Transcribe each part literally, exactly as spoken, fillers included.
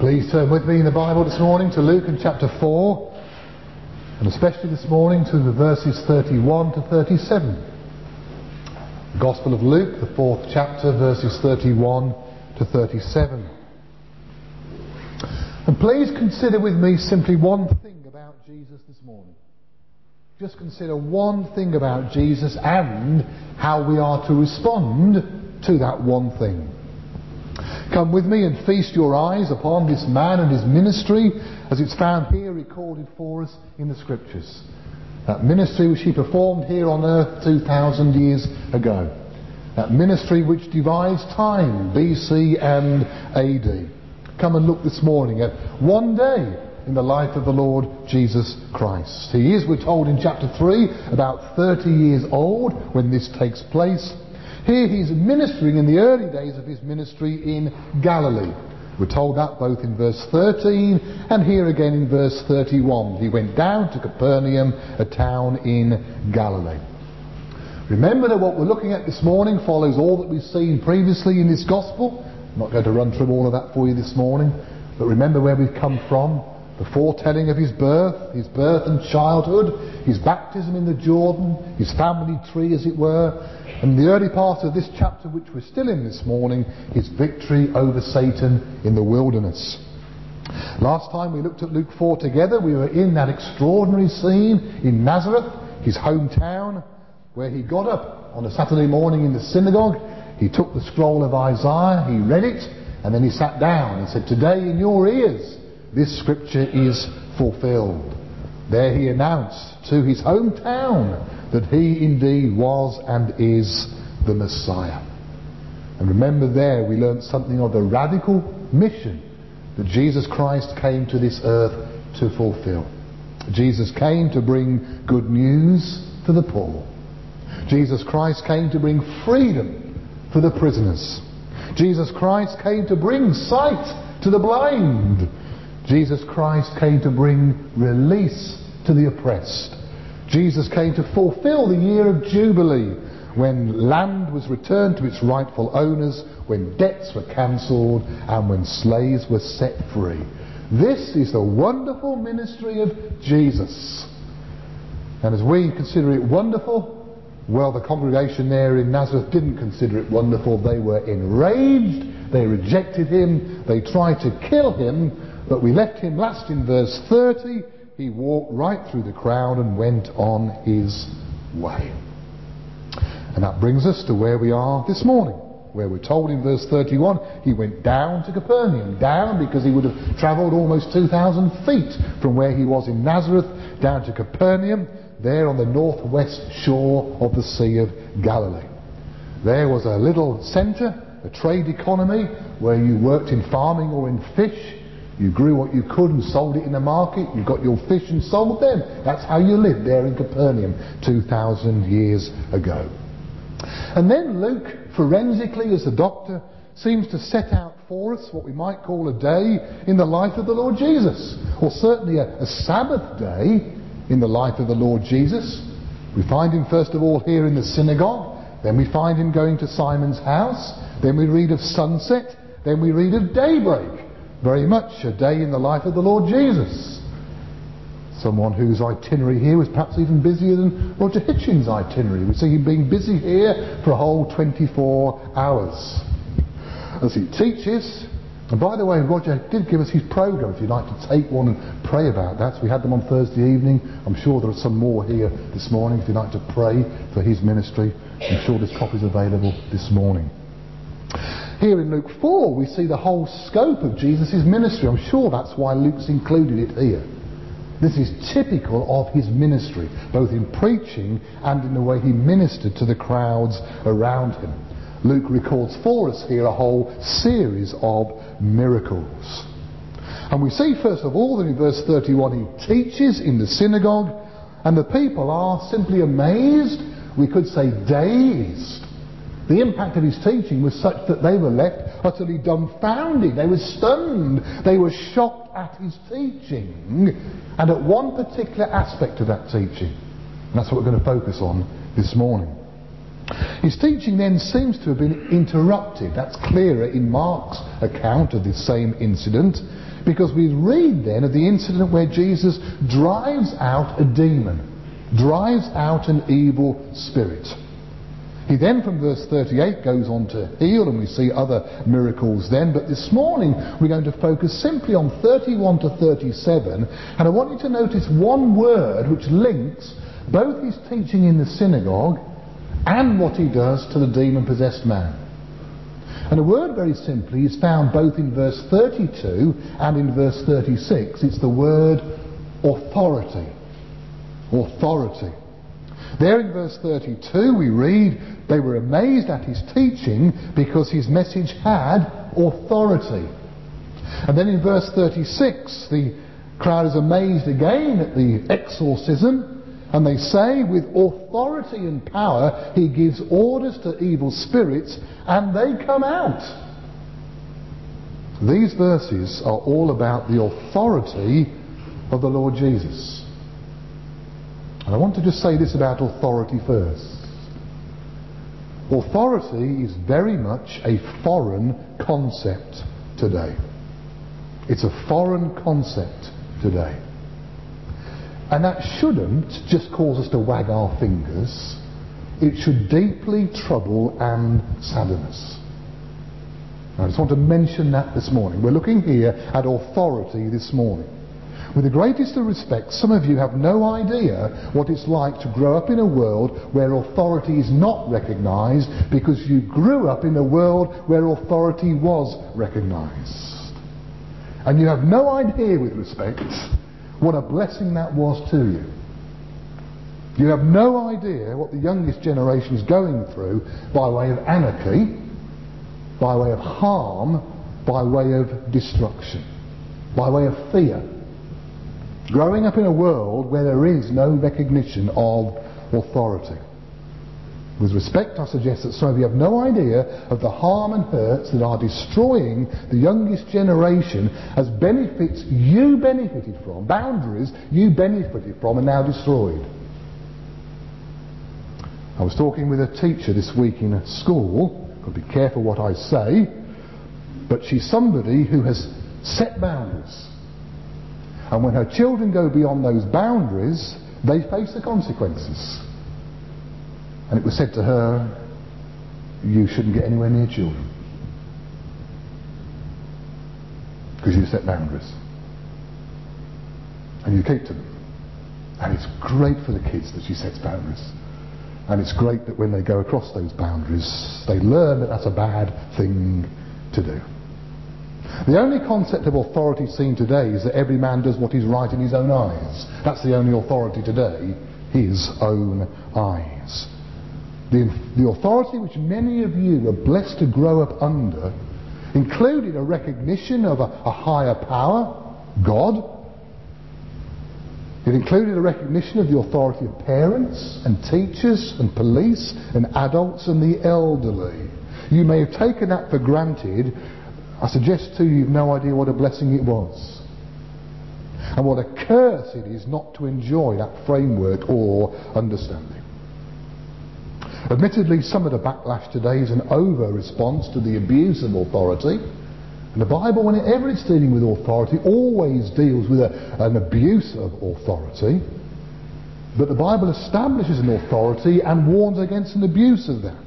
Please turn with me in the Bible this morning to Luke and chapter four, and especially this morning to the verses thirty-one to thirty-seven. The Gospel of Luke, the fourth chapter, verses thirty-one to thirty-seven. And please consider with me simply one thing about Jesus this morning. Just consider one thing about Jesus and how we are to respond to that one thing. Come with me and feast your eyes upon this man and his ministry as it's found here recorded for us in the Scriptures. That ministry which he performed here on earth two thousand years ago. That ministry which divides time, B C and A D. Come and look this morning at one day in the life of the Lord Jesus Christ. He is, we're told in chapter three, about thirty years old when this takes place. Here he's ministering in the early days of his ministry in Galilee. We're told that both in verse thirteen and here again in verse thirty-one. He went down to Capernaum, a town in Galilee. Remember that what we're looking at this morning follows all that we've seen previously in this gospel. I'm not going to run through all of that for you this morning, but remember where we've come from. The foretelling of his birth, his birth and childhood, his baptism in the Jordan, his family tree as it were, and the early part of this chapter which we're still in this morning, his victory over Satan in the wilderness. Last time we looked at Luke four together, we were in that extraordinary scene in Nazareth, his hometown, where he got up on a Saturday morning in the synagogue, he took the scroll of Isaiah, he read it, and then he sat down and said, "Today in your ears this scripture is fulfilled." There he announced to his hometown that he indeed was and is the Messiah. And remember there we learnt something of the radical mission that Jesus Christ came to this earth to fulfill. Jesus came to bring good news to the poor. Jesus Christ came to bring freedom for the prisoners. Jesus Christ came to bring sight to the blind. Jesus Christ came to bring release to the oppressed. Jesus came to fulfill the year of Jubilee, when land was returned to its rightful owners, when debts were cancelled, and when slaves were set free. This is the wonderful ministry of Jesus. And as we consider it wonderful, well, the congregation there in Nazareth didn't consider it wonderful. They were enraged. They rejected him. They tried to kill him. But we left him last in verse thirty. He walked right through the crowd and went on his way. And that brings us to where we are this morning, where we're told in verse thirty-one, he went down to Capernaum. Down because he would have travelled almost two thousand feet from where he was in Nazareth down to Capernaum, there on the northwest shore of the Sea of Galilee. There was a little centre, a trade economy, where you worked in farming or in fish. You grew what you could and sold it in the market. You got your fish and sold them. That's how you lived there in Capernaum two thousand years ago. And then Luke, forensically as a doctor, seems to set out for us what we might call a day in the life of the Lord Jesus. Or certainly a, a Sabbath day in the life of the Lord Jesus. We find him first of all here in the synagogue. Then we find him going to Simon's house. Then we read of sunset. Then we read of daybreak. Very much a day in the life of the Lord Jesus. Someone whose itinerary here was perhaps even busier than Roger Hitchens' itinerary. We see him being busy here for a whole twenty-four hours as he teaches. And by the way, Roger did give us his programme if you'd like to take one and pray about that. So we had them on Thursday evening. I'm sure there are some more here this morning if you'd like to pray for his ministry. I'm sure this copy is available this morning. Here in Luke four we see the whole scope of Jesus' ministry. I'm sure that's why Luke's included it here. This is typical of his ministry, both in preaching and in the way he ministered to the crowds around him. Luke records for us here a whole series of miracles. And we see first of all that in verse thirty-one he teaches in the synagogue, and the people are simply amazed, we could say dazed. The impact of his teaching was such that they were left utterly dumbfounded. They were stunned. They were shocked at his teaching and at one particular aspect of that teaching. And that's what we're going to focus on this morning. His teaching then seems to have been interrupted. That's clearer in Mark's account of this same incident, because we read then of the incident where Jesus drives out a demon, drives out an evil spirit. He then, from verse thirty-eight, goes on to heal, and we see other miracles then. But this morning we're going to focus simply on thirty-one to thirty-seven, and I want you to notice one word which links both his teaching in the synagogue and what he does to the demon-possessed man. And the word, very simply, is found both in verse thirty-two and in verse thirty-six. It's the word authority. Authority. There in verse thirty-two we read, they were amazed at his teaching because his message had authority. And then in verse thirty-six the crowd is amazed again at the exorcism, and they say, with authority and power he gives orders to evil spirits and they come out. These verses are all about the authority of the Lord Jesus. And I want to just say this about authority first. Authority is very much a foreign concept today. It's a foreign concept today. And that shouldn't just cause us to wag our fingers. It should deeply trouble and sadden us. I just want to mention that this morning. We're looking here at authority this morning. With the greatest of respect, some of you have no idea what it's like to grow up in a world where authority is not recognised, because you grew up in a world where authority was recognised. And you have no idea, with respect, what a blessing that was to you. You have no idea what the youngest generation is going through by way of anarchy, by way of harm, by way of destruction, by way of fear. Growing up in a world where there is no recognition of authority. With respect, I suggest that some of you have no idea of the harm and hurts that are destroying the youngest generation as benefits you benefited from, boundaries you benefited from, are now destroyed. I was talking with a teacher this week in a school. I'll be careful what I say, but she's somebody who has set boundaries. And when her children go beyond those boundaries, they face the consequences. And it was said to her, you shouldn't get anywhere near children, because you set boundaries. And you keep to them. And it's great for the kids that she sets boundaries. And it's great that when they go across those boundaries, they learn that that's a bad thing to do. The only concept of authority seen today is that every man does what is right in his own eyes. That's the only authority today, his own eyes. The, the authority which many of you were blessed to grow up under included a recognition of a, a higher power, God. It included a recognition of the authority of parents and teachers and police and adults and the elderly. You may have taken that for granted. I suggest to you, you've no idea what a blessing it was. And what a curse it is not to enjoy that framework or understanding. Admittedly, some of the backlash today is an over-response to the abuse of authority. And the Bible, whenever it's dealing with authority, always deals with a, an abuse of authority. But the Bible establishes an authority and warns against an abuse of that.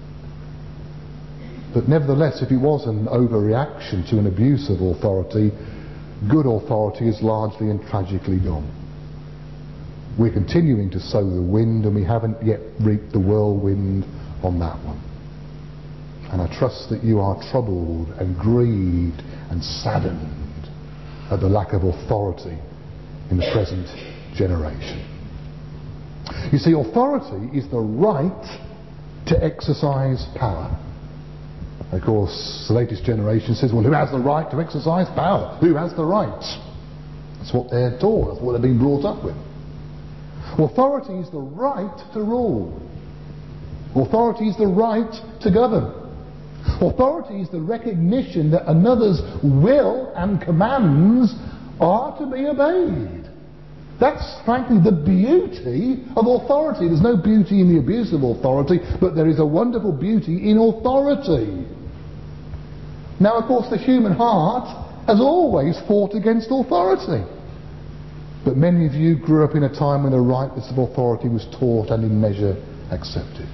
But nevertheless, if it was an overreaction to an abuse of authority, good authority is largely and tragically gone. We're continuing to sow the wind, and we haven't yet reaped the whirlwind on that one. And I trust that you are troubled and grieved and saddened at the lack of authority in the present generation. You see, authority is the right to exercise power. Of course, the latest generation says, well, who has the right to exercise power? Who has the right? That's what they're taught. That's what they've been brought up with. Authority is the right to rule. Authority is the right to govern. Authority is the recognition that another's will and commands are to be obeyed. That's frankly the beauty of authority. There's no beauty in the abuse of authority, but there is a wonderful beauty in authority. Now, of course, the human heart has always fought against authority. But many of you grew up in a time when the rightness of authority was taught and in measure accepted.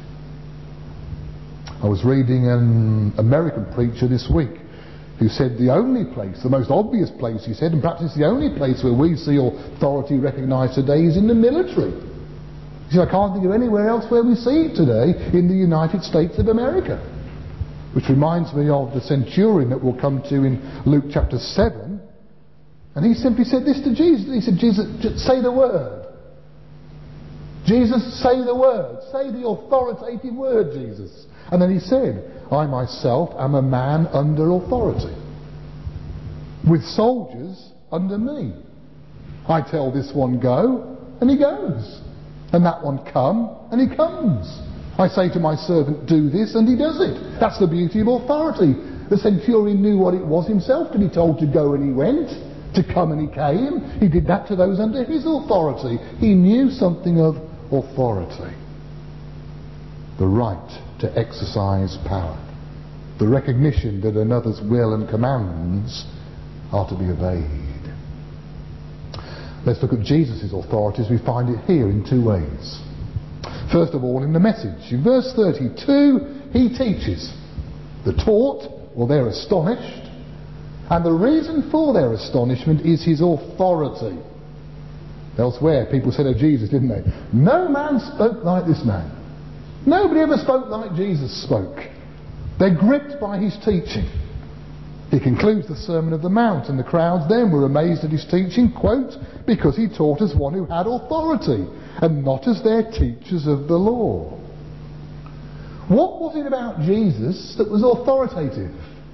I was reading an American preacher this week who said the only place, the most obvious place, he said, and perhaps it's the only place where we see authority recognised today, is in the military. He said, I can't think of anywhere else where we see it today in the United States of America. Which reminds me of the centurion that we'll come to in Luke chapter seven. And he simply said this to Jesus. He said, Jesus, say the word. Jesus, say the word. Say the authoritative word, Jesus. And then he said, I myself am a man under authority, with soldiers under me. I tell this one go, and he goes. And that one come, and he comes. I say to my servant, do this, and he does it. That's the beauty of authority. The centurion knew what it was himself to be told to go, and he went. To come, and he came. He did that to those under his authority. He knew something of authority. The right to exercise power. The recognition that another's will and commands are to be obeyed. Let's look at Jesus' authority as we find it here in two ways. First of all, in the message. In verse thirty-two, he teaches. The taught, or they're astonished, and the reason for their astonishment is his authority. Elsewhere, people said of Jesus, didn't they? No man spoke like this man. Nobody ever spoke like Jesus spoke. They're gripped by his teaching. He concludes the Sermon of the Mount, and the crowds then were amazed at his teaching, quote, because he taught as one who had authority, and not as their teachers of the law. What was it about Jesus that was authoritative?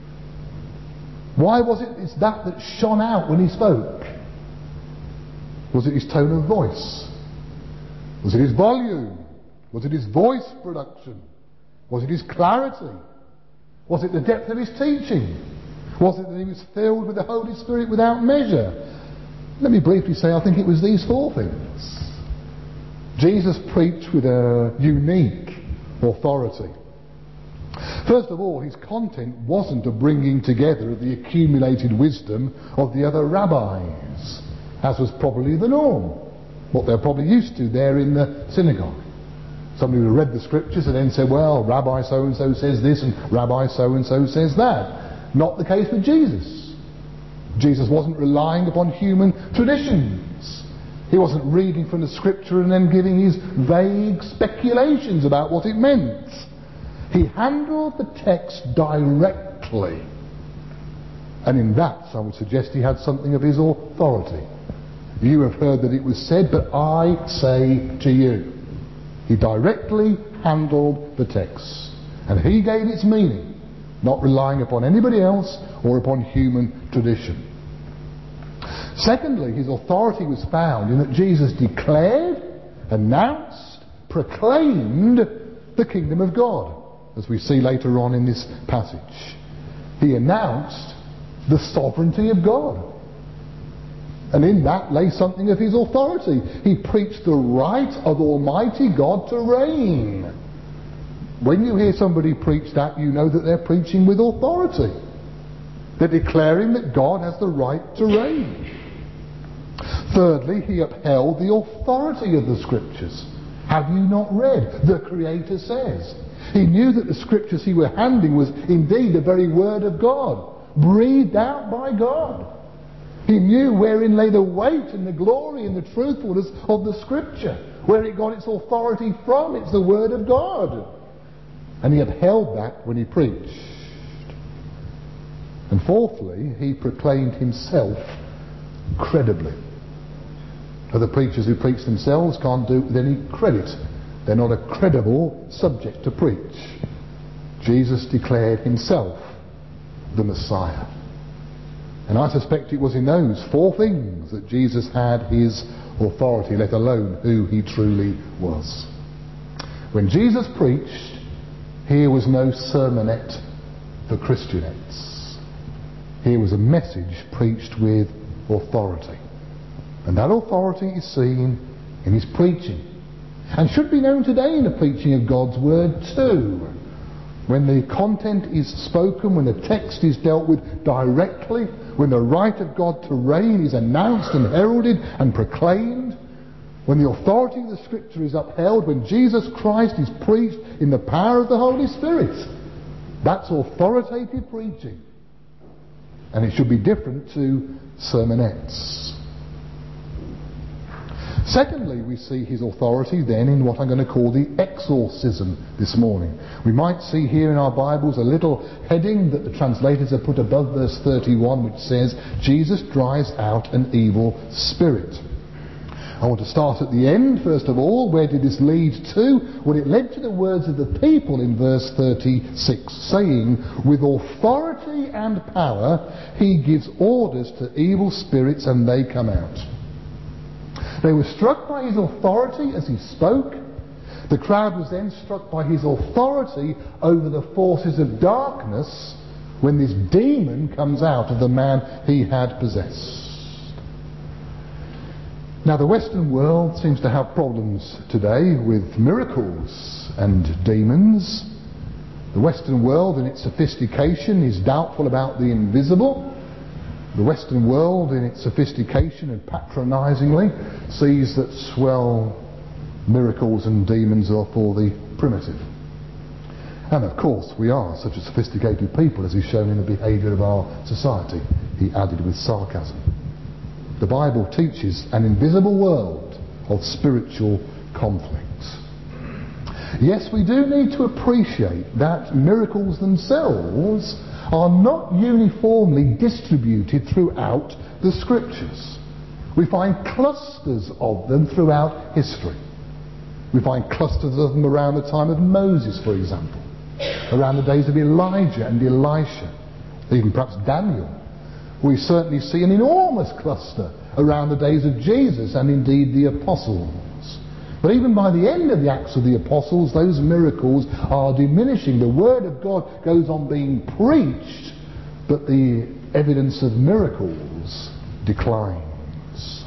Why was it it's that that shone out when he spoke? Was it his tone of voice? Was it his volume? Was it his voice production? Was it his clarity? Was it the depth of his teaching? Was it that he was filled with the Holy Spirit without measure? Let me briefly say, I think it was these four things. Jesus preached with a unique authority. First of all, his content wasn't a bringing together of the accumulated wisdom of the other rabbis, as was probably the norm, what they're probably used to there in the synagogue. Somebody would have read the scriptures and then said, well, Rabbi so-and-so says this and Rabbi so-and-so says that. Not the case with Jesus. Jesus wasn't relying upon human traditions. He wasn't reading from the scripture and then giving his vague speculations about what it meant. He handled the text directly. And in that, I would suggest he had something of his authority. You have heard that it was said, but I say to you. He directly handled the text. And he gave its meaning, not relying upon anybody else or upon human tradition. Secondly, his authority was found in that Jesus declared, announced, proclaimed the kingdom of God, as we see later on in this passage. He announced the sovereignty of God. And in that lay something of his authority. He preached the right of Almighty God to reign. When you hear somebody preach that, you know that they're preaching with authority. They're declaring that God has the right to reign. Thirdly, he upheld the authority of the scriptures. Have you not read? The Creator says. He knew that the scriptures he was handing was indeed the very word of God, breathed out by God. He knew wherein lay the weight and the glory and the truthfulness of the scripture, where it got its authority from. It's the word of God. And he upheld that when he preached. And fourthly, he proclaimed himself credibly. Other preachers who preach themselves can't do it with any credit. They're not a credible subject to preach. Jesus declared himself the Messiah. And I suspect it was in those four things that Jesus had his authority, let alone who he truly was. When Jesus preached, here was no sermonette for Christianettes. Here was a message preached with authority. And that authority is seen in his preaching, and should be known today in the preaching of God's word too. When the content is spoken, when the text is dealt with directly, when the right of God to reign is announced and heralded and proclaimed, when the authority of the Scripture is upheld, when Jesus Christ is preached in the power of the Holy Spirit, that's authoritative preaching. And it should be different to sermonettes. Secondly, we see his authority then in what I'm going to call the exorcism this morning. We might see here in our Bibles a little heading that the translators have put above verse thirty-one, which says, Jesus drives out an evil spirit. I want to start at the end, first of all. Where did this lead to? Well, it led to the words of the people in verse thirty-six, saying, with authority and power he gives orders to evil spirits and they come out. They were struck by his authority as he spoke. The crowd was then struck by his authority over the forces of darkness when this demon comes out of the man he had possessed. Now, the Western world seems to have problems today with miracles and demons. The Western world in its sophistication is doubtful about the invisible. The Western world in its sophistication and patronisingly sees that swell miracles and demons are for the primitive. And of course we are such a sophisticated people, as is shown in the behaviour of our society, he added with sarcasm. The Bible teaches an invisible world of spiritual conflicts. Yes, we do need to appreciate that miracles themselves are not uniformly distributed throughout the Scriptures. We find clusters of them throughout history. We find clusters of them around the time of Moses, for example, around the days of Elijah and Elisha, even perhaps Daniel. We certainly see an enormous cluster around the days of Jesus and indeed the Apostles. But even by the end of the Acts of the Apostles, those miracles are diminishing. The Word of God goes on being preached, but the evidence of miracles declines.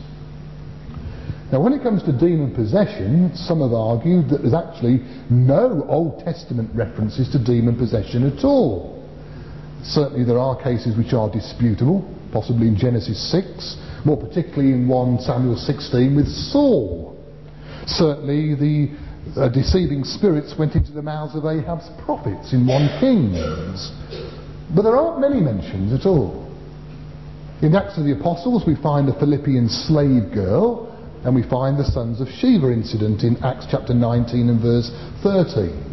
Now, when it comes to demon possession, some have argued that there's actually no Old Testament references to demon possession at all. Certainly there are cases which are disputable, possibly in Genesis six, more particularly in First Samuel sixteen with Saul. Certainly the uh, deceiving spirits went into the mouths of Ahab's prophets in First Kings. But there aren't many mentions at all. In the Acts of the Apostles we find the Philippian slave girl, and we find the sons of Sheva incident in Acts chapter nineteen and verse thirteen.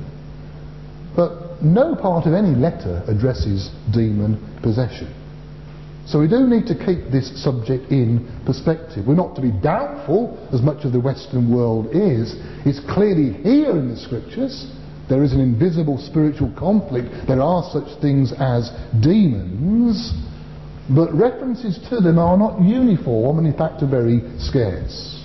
But no part of any letter addresses demon possession. So we do need to keep this subject in perspective. We're not to be doubtful, as much of the Western world is. It's clearly here in the Scriptures. There is an invisible spiritual conflict. There are such things as demons, but references to them are not uniform and in fact are very scarce.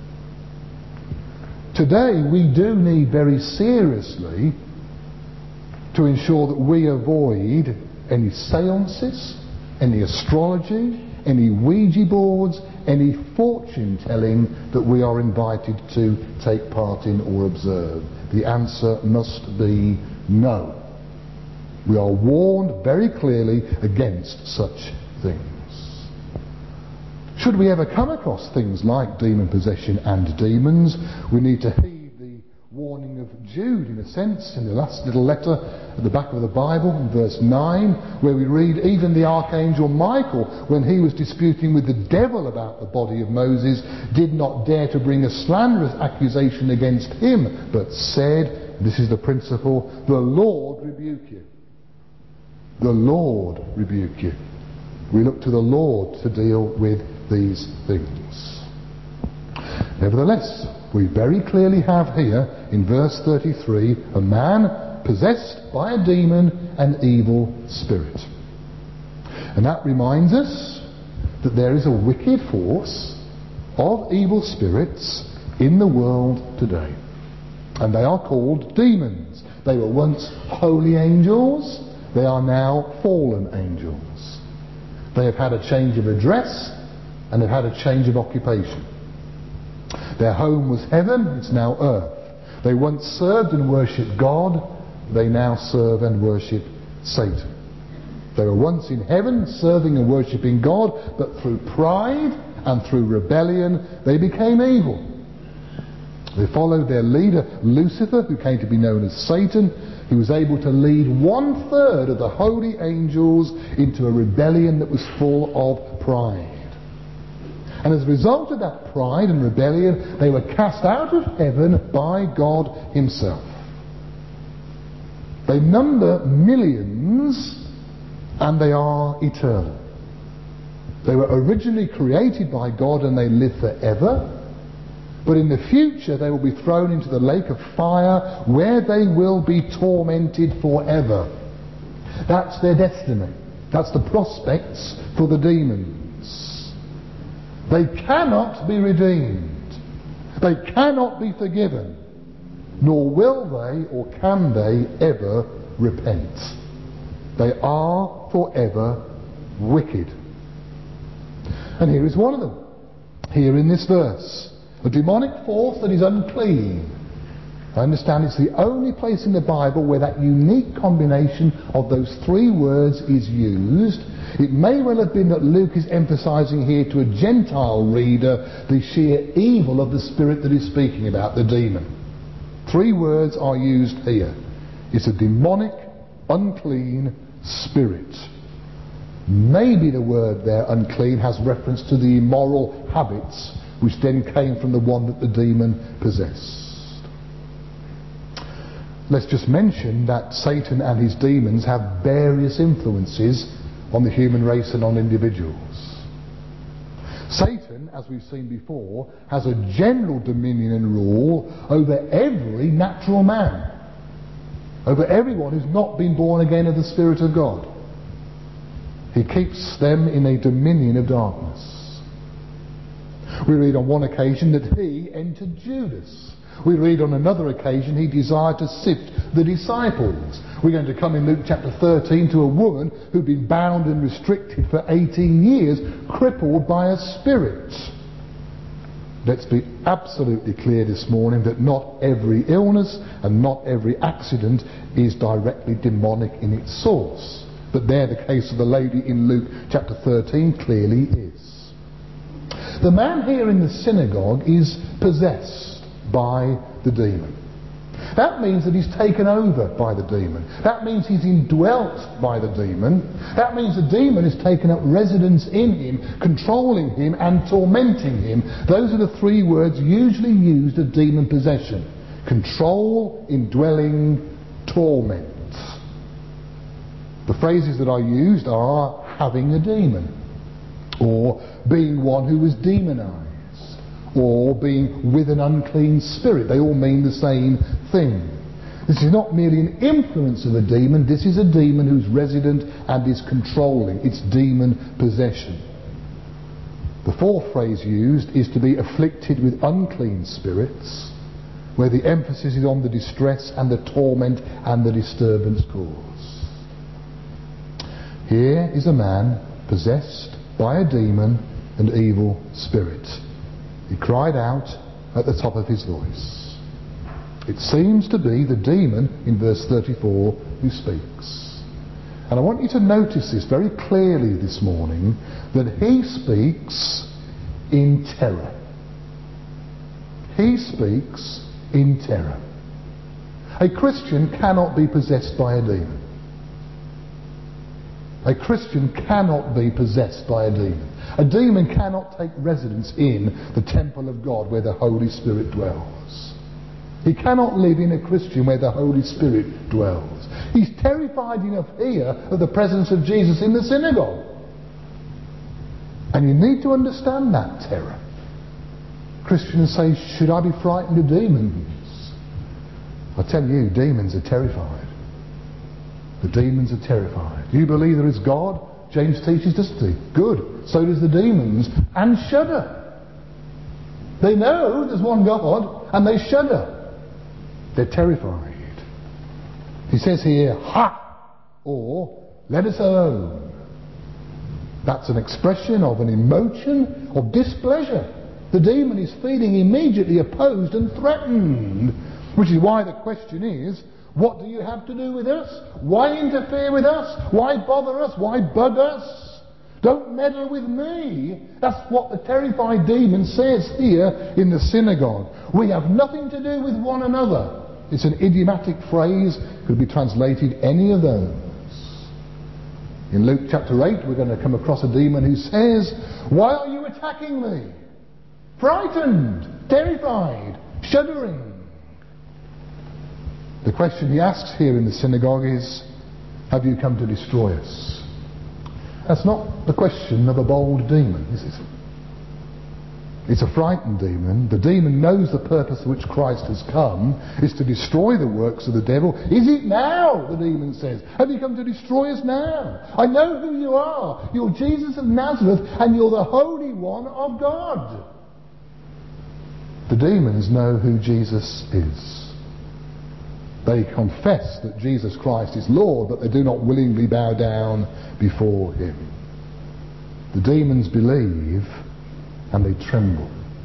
Today we do need very seriously to ensure that we avoid any seances, any astrology, any Ouija boards, any fortune telling that we are invited to take part in or observe. The answer must be no. We are warned very clearly against such things. Should we ever come across things like demon possession and demons, we need to heed the warning of Jude, in a sense, in the last little letter at the back of the Bible, in verse nine, where we read, even the archangel Michael, when he was disputing with the devil about the body of Moses, did not dare to bring a slanderous accusation against him, but said, this is the principle, the Lord rebuke you. The Lord rebuke you. We look to the Lord to deal with these things. Nevertheless, we very clearly have here in verse thirty-three a man possessed by a demon and evil spirit. And that reminds us that there is a wicked force of evil spirits in the world today. And they are called demons. They were once holy angels. They are now fallen angels. They have had a change of address. and they've had a change of occupation. Their home was heaven, it's now earth. They once served and worshipped God, they now serve and worship Satan. They were once in heaven serving and worshipping God, but through pride and through rebellion they became evil. They followed their leader Lucifer, who came to be known as Satan. He was able to lead one third of the holy angels into a rebellion that was full of pride. And as a result of that pride and rebellion, they were cast out of heaven by God himself. They number millions, and they are eternal. They were originally created by God and they live forever. But in the future they will be thrown into the lake of fire, where they will be tormented forever. That's their destiny. That's the prospects for the demons. They cannot be redeemed. They cannot be forgiven. Nor will they or can they ever repent. They are forever wicked. And here is one of them. Here in this verse. A demonic force that is unclean. I understand it's the only place in the Bible where that unique combination of those three words is used. It may well have been that Luke is emphasizing here to a Gentile reader the sheer evil of the spirit that he's speaking about, the demon. Three words are used here. It's a demonic, unclean spirit. Maybe the word there, unclean, has reference to the immoral habits which then came from the one that the demon possessed. Let's just mention that Satan and his demons have various influences on the human race and on individuals. Satan, as we've seen before, has a general dominion and rule over every natural man, over everyone who's not been born again of the Spirit of God. He keeps them in a dominion of darkness. We read on one occasion that he entered Judas. We read on another occasion he desired to sift the disciples. We're going to come in Luke chapter thirteen to a woman who'd been bound and restricted for eighteen years, crippled by a spirit. Let's be absolutely clear this morning that not every illness and not every accident is directly demonic in its source. But there the case of the lady in Luke chapter thirteen clearly is. The man here in the synagogue is possessed by the demon. That means that he's taken over by the demon. That means he's indwelt by the demon. That means the demon has taken up residence in him, controlling him and tormenting him. Those are the three words usually used of demon possession. Control, indwelling, torment. The phrases that are used are having a demon, or being one who was demonized, or being with an unclean spirit. They all mean the same thing. This is not merely an influence of a demon, this is a demon who's resident and is controlling. It's demon possession. The fourth phrase used is to be afflicted with unclean spirits, where the emphasis is on the distress and the torment and the disturbance caused. Here is a man possessed by a demon and evil spirit. He cried out at the top of his voice. It seems to be the demon in verse thirty-four who speaks. And I want you to notice this very clearly this morning, that he speaks in terror. He speaks in terror. A Christian cannot be possessed by a demon. A Christian cannot be possessed by a demon. A demon cannot take residence in the temple of God where the Holy Spirit dwells. He cannot live in a Christian where the Holy Spirit dwells. He's terrified enough here of the presence of Jesus in the synagogue. And you need to understand that terror. Christians say, should I be frightened of demons? I tell you, demons are terrified. The demons are terrified. Do you believe there is God? James teaches, doesn't he? Good. So does the demons. And shudder. They know there's one God, and they shudder. They're terrified. He says here, ha! Or, let us alone. That's an expression of an emotion of displeasure. The demon is feeling immediately opposed and threatened, which is why the question is, what do you have to do with us? Why interfere with us? Why bother us? Why bug us? Don't meddle with me. That's what the terrified demon says here in the synagogue. We have nothing to do with one another. It's an idiomatic phrase, could be translated any of those. In Luke chapter eight, we're going to come across a demon who says, why are you attacking me? Frightened, terrified, shuddering. The question he asks here in the synagogue is, have you come to destroy us? That's not the question of a bold demon, is it? It's a frightened demon. The demon knows the purpose for which Christ has come is to destroy the works of the devil. Is it now? The demon says. Have you come to destroy us now? I know who you are. You're Jesus of Nazareth, and you're the Holy One of God. The demons know who Jesus is. They confess that Jesus Christ is Lord, but they do not willingly bow down before him. The demons believe and they tremble.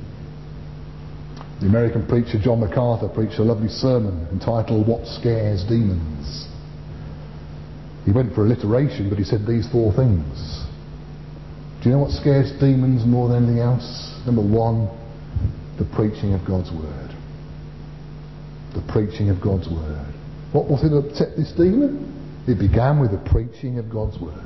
The American preacher John MacArthur preached a lovely sermon entitled What Scares Demons. He went for alliteration, but he said these four things. Do you know what scares demons more than anything else? Number one, the preaching of God's Word. The preaching of God's Word. What was it that upset this demon? It began with the preaching of God's Word.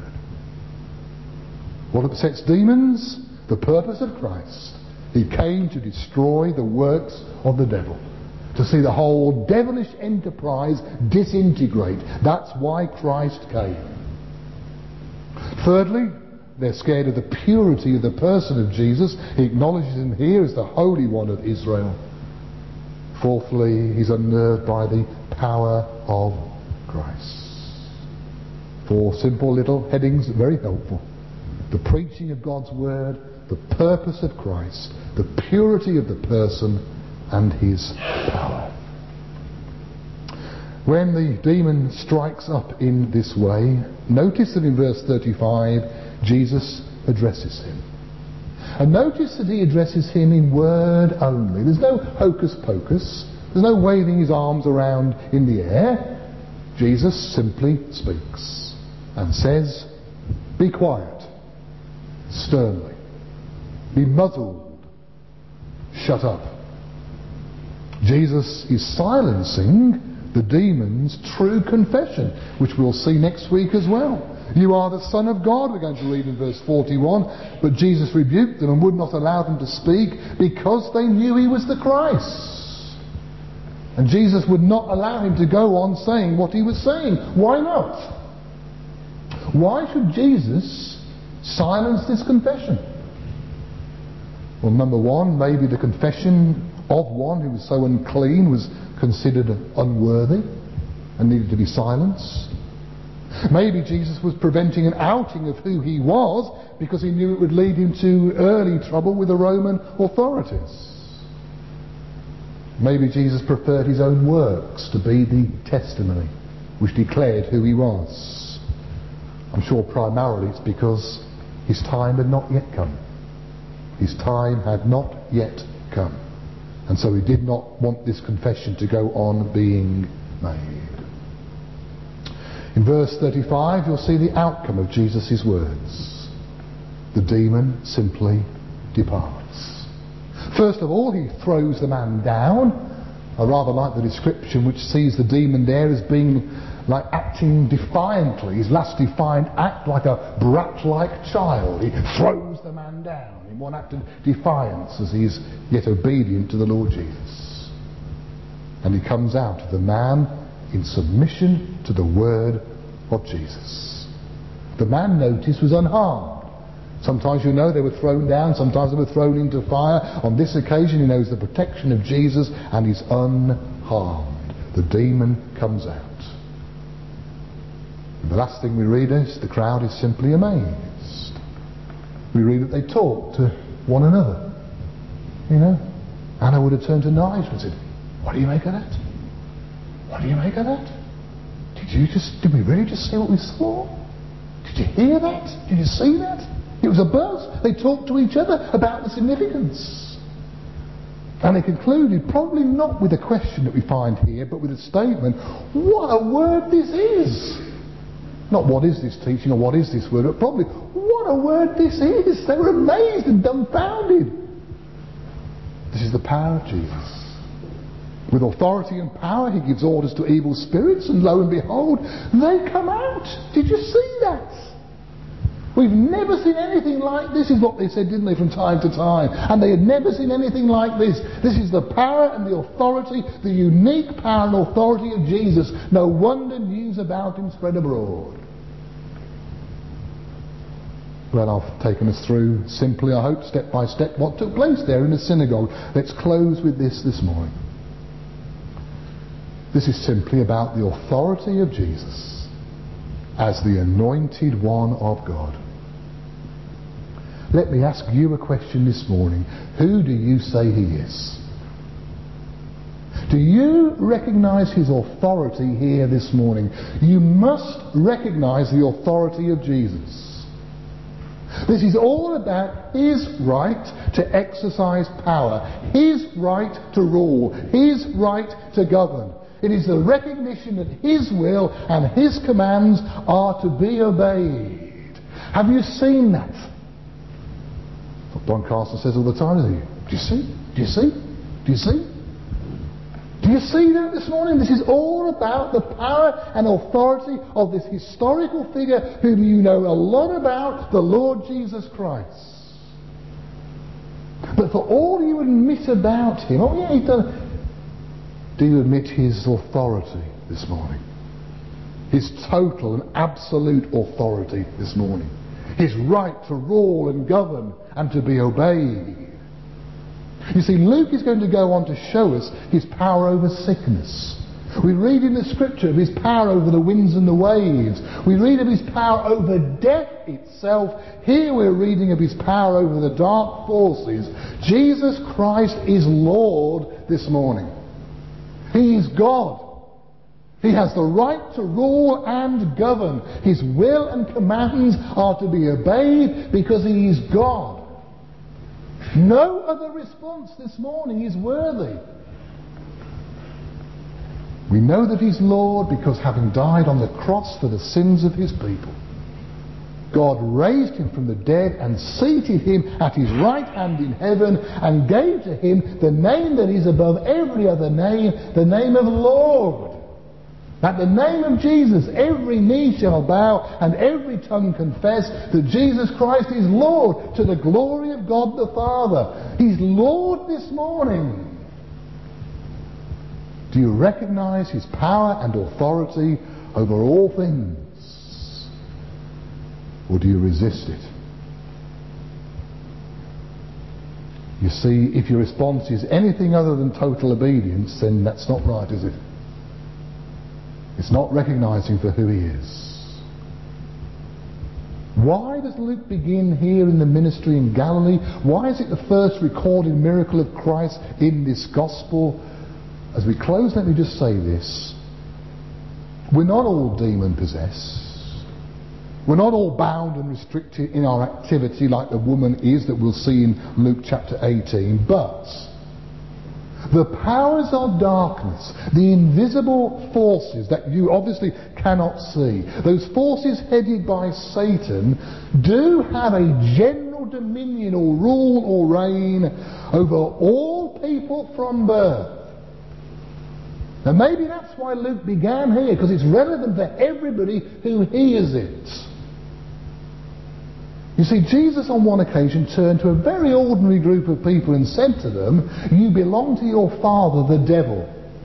What upsets demons? The purpose of Christ. He came to destroy the works of the devil, to see the whole devilish enterprise disintegrate. That's why Christ came. Thirdly, they're scared of the purity of the person of Jesus. He acknowledges him here as the Holy One of Israel. Fourthly, he's unnerved by the power of Christ. Four simple little headings, very helpful. The preaching of God's Word, the purpose of Christ, the purity of the person, and his power. When the demon strikes up in this way, notice that in verse thirty-five, Jesus addresses him. And notice that he addresses him in word only. There's no hocus pocus. There's no waving his arms around in the air. Jesus simply speaks and says, be quiet, sternly. Be muzzled. Shut up. Jesus is silencing the demon's true confession, which we'll see next week as well. You are the Son of God, we're going to read in verse forty-one. But Jesus rebuked them and would not allow them to speak because they knew he was the Christ. And Jesus would not allow him to go on saying what he was saying. Why not? Why should Jesus silence this confession? Well, number one, maybe the confession of one who was so unclean was considered unworthy and needed to be silenced. Maybe Jesus was preventing an outing of who he was because he knew it would lead him to early trouble with the Roman authorities. Maybe Jesus preferred his own works to be the testimony which declared who he was. I'm sure primarily it's because his time had not yet come. His time had not yet come. And so he did not want this confession to go on being made. In verse thirty-five, you'll see the outcome of Jesus' words. The demon simply departs. First of all, he throws the man down. I rather like the description which sees the demon there as being like acting defiantly. His last defiant act, like a brat-like child. He throws the man down in one act of defiance as he's yet obedient to the Lord Jesus. And he comes out of the man in submission to the word of Jesus. The man, notice, was unharmed. Sometimes, you know, they were thrown down, sometimes they were thrown into fire. On this occasion, he knows the protection of Jesus and he's unharmed. The demon comes out. And the last thing we read is the crowd is simply amazed. We read that they talked to one another. You know, Anna would have turned to Nigel and said, what do you make of that? What do you make of that? Did you just, did we really just see what we saw? Did you hear that? Did you see that? It was a buzz. They talked to each other about the significance. And they concluded, probably not with a question that we find here, but with a statement, what a word this is! Not what is this teaching or what is this word, but probably, what a word this is! They were amazed and dumbfounded. This is the power of Jesus. With authority and power, he gives orders to evil spirits, and lo and behold, they come out. Did you see that? We've never seen anything like this, is what they said, didn't they, from time to time. And they had never seen anything like this. This is the power and the authority, the unique power and authority of Jesus. No wonder news about him spread abroad. Well, I've taken us through simply, I hope, step by step, what took place there in the synagogue. Let's close with this this morning. This is simply about the authority of Jesus as the anointed one of God. Let me ask you a question this morning. Who do you say he is? Do you recognise his authority here this morning? You must recognise the authority of Jesus. This is all about his right to exercise power, his right to rule, his right to govern. It is the recognition that his will and his commands are to be obeyed. Have you seen that? That's what Don Carson says all the time, isn't he? Do you see? Do you see? Do you see? Do you see that this morning? This is all about the power and authority of this historical figure whom you know a lot about, the Lord Jesus Christ. But for all you admit about him, oh yeah, he does. Do you admit his authority this morning? His total and absolute authority this morning. His right to rule and govern and to be obeyed. You see, Luke is going to go on to show us his power over sickness. We read in the scripture of his power over the winds and the waves. We read of his power over death itself. Here we're reading of his power over the dark forces. Jesus Christ is Lord this morning. He is God. He has the right to rule and govern. His will and commands are to be obeyed because he is God. No other response this morning is worthy. We know that he's Lord because having died on the cross for the sins of his people, God raised him from the dead and seated him at his right hand in heaven and gave to him the name that is above every other name, the name of Lord. At the name of Jesus, every knee shall bow and every tongue confess that Jesus Christ is Lord, to the glory of God the Father. He's Lord this morning. Do you recognize his power and authority over all things? Or do you resist it? You see, if your response is anything other than total obedience, then that's not right, is it? It's not recognizing for who he is. Why does Luke begin here in the ministry in Galilee? Why is it the first recorded miracle of Christ in this gospel? As we close, let me just say this. We're not all demon possessed. We're not all bound and restricted in our activity like the woman is that we'll see in Luke chapter eighteen. But the powers of darkness, the invisible forces that you obviously cannot see, those forces headed by Satan, do have a general dominion or rule or reign over all people from birth. And maybe that's why Luke began here, because it's relevant for everybody who hears it. You see, Jesus on one occasion turned to a very ordinary group of people and said to them, "You belong to your father, the devil."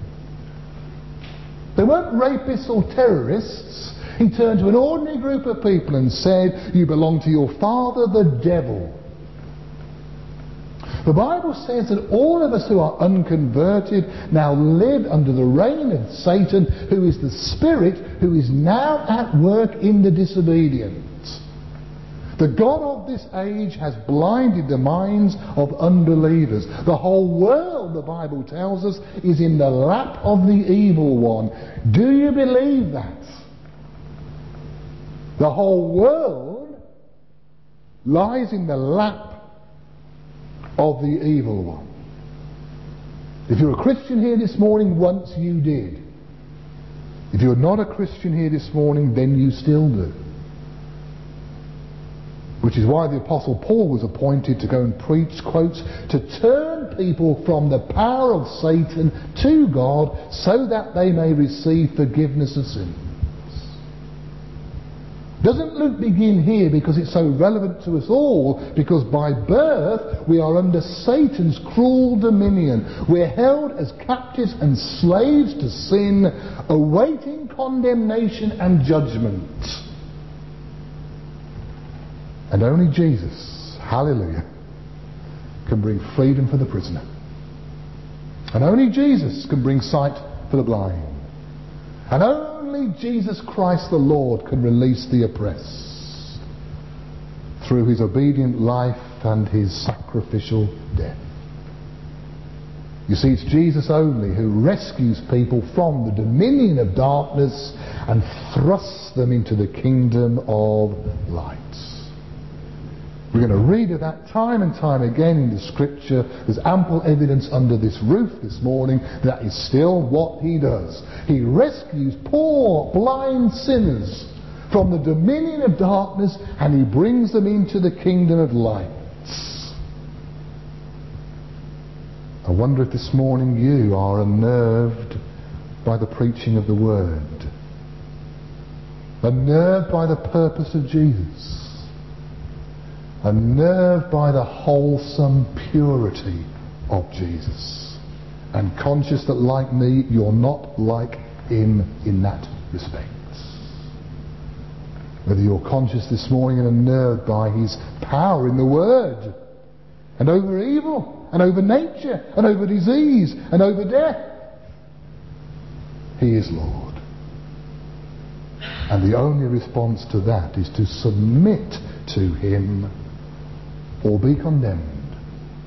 They weren't rapists or terrorists. He turned to an ordinary group of people and said, "You belong to your father, the devil." The Bible says that all of us who are unconverted now live under the reign of Satan, who is the spirit who is now at work in the disobedient. The God of this age has blinded the minds of unbelievers. The whole world, the Bible tells us, is in the lap of the evil one. Do you believe that? The whole world lies in the lap of the evil one. If you're a Christian here this morning, once you did. If you're not a Christian here this morning, then you still do. Which is why the Apostle Paul was appointed to go and preach, quotes, to turn people from the power of Satan to God so that they may receive forgiveness of sins. Doesn't Luke begin here because it's so relevant to us all? Because by birth we are under Satan's cruel dominion. We're held as captives and slaves to sin, awaiting condemnation and judgment. And only Jesus, hallelujah, can bring freedom for the prisoner. And only Jesus can bring sight for the blind. And only Jesus Christ the Lord can release the oppressed through his obedient life and his sacrificial death. You see, it's Jesus only who rescues people from the dominion of darkness and thrusts them into the kingdom of light. We're going to read of that time and time again in the Scripture. There's ample evidence under this roof this morning that is still what he does. He rescues poor, blind sinners from the dominion of darkness and he brings them into the kingdom of light. I wonder if this morning you are unnerved by the preaching of the Word, unnerved by the purpose of Jesus, unnerved by the wholesome purity of Jesus, and conscious that, like me, you're not like him in that respect. Whether you're conscious this morning and unnerved by his power in the Word, and over evil, and over nature, and over disease, and over death, he is Lord. And the only response to that is to submit to him or be condemned.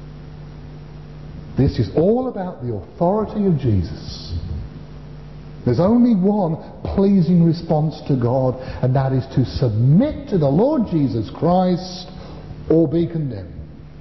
This is all about the authority of Jesus. There's only one pleasing response to God, and that is to submit to the Lord Jesus Christ or be condemned.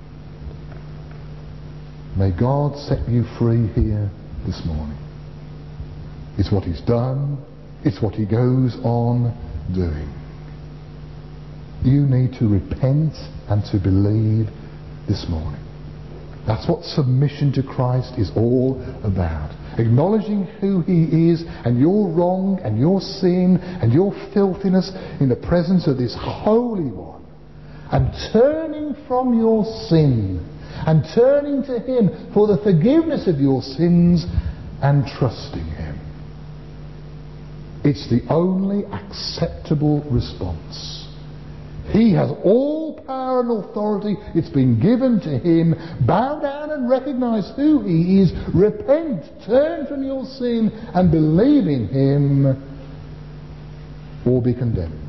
May God set you free here this morning. It's what he's done. It's what he goes on doing. You need to repent and to believe this morning. That's what submission to Christ is all about. Acknowledging who he is and your wrong and your sin and your filthiness in the presence of this Holy One, and turning from your sin and turning to him for the forgiveness of your sins and trusting him. It's the only acceptable response. He has all power and authority. It's been given to him. Bow down and recognize who he is. Repent, turn from your sin and believe in him, or be condemned.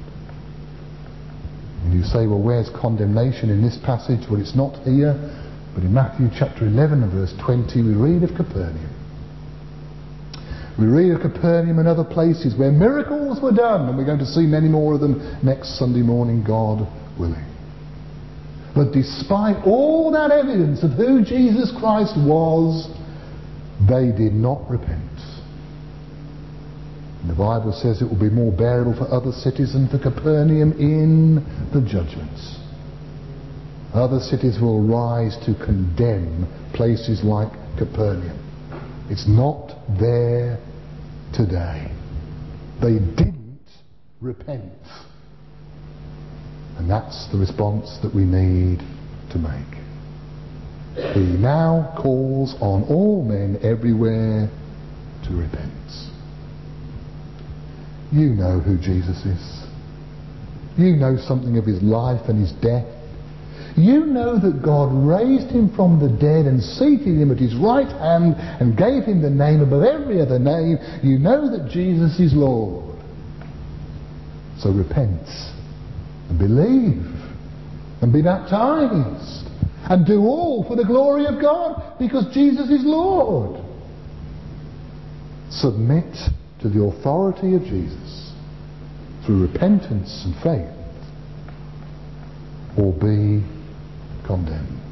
And you say, well, where's condemnation in this passage? Well, it's not here, but in Matthew chapter eleven and verse twenty we read of Capernaum. We read of Capernaum and other places where miracles were done, and we're going to see many more of them next Sunday morning, God willing. But despite all that evidence of who Jesus Christ was, they did not repent. And the Bible says it will be more bearable for other cities than for Capernaum in the judgments. Other cities will rise to condemn places like Capernaum. It's not there today. They didn't repent. And that's the response that we need to make. He now calls on all men everywhere to repent. You know who Jesus is. You know something of his life and his death. You know that God raised him from the dead and seated him at his right hand and gave him the name above every other name. You know that Jesus is Lord. So repent and believe and be baptized and do all for the glory of God, because Jesus is Lord. Submit to the authority of Jesus through repentance and faith. or be condemned.